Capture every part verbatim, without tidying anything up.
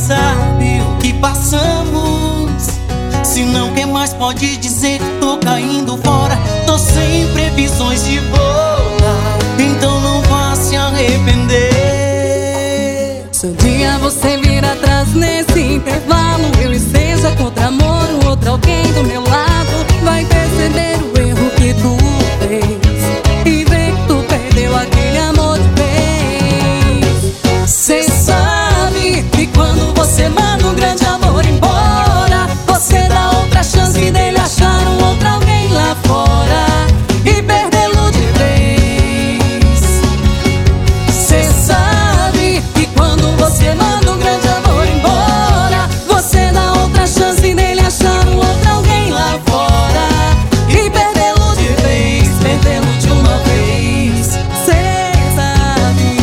sabe o que passamos. Se não quer mais pode dizer que tô caindo fora. Tô sem previsões de voltar, então não vá se arrepender. Se um dia você vir atrás nesse intervalo, eu esteja com outro amor, um outro alguém do meu lado, vai perceber o erro que tu fez e ver que tu perdeu aquele amor de vez. Cê sabe que quando você manda um grande amor embora, você dá outra chance dele achar um outro alguém lá fora e perdê-lo de vez. Cê sabe que quando você manda um grande amor embora, você dá outra chance dele achar um outro alguém lá fora e perdê-lo de vez, perdê-lo de uma vez. Cê sabe.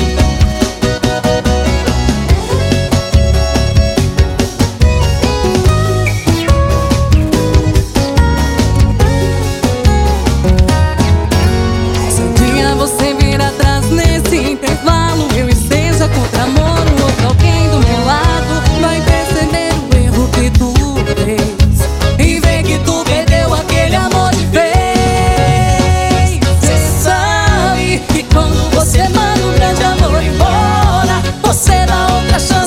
Se um dia você vir atrás nesse intervalo, eu esteja com outro amor, um outro alguém do meu lado, vai perceber o erro que tu fez e ver que tu perdeu aquele amor de vez. Cê sabe que quando você manda um grande amor embora, você dá outra chance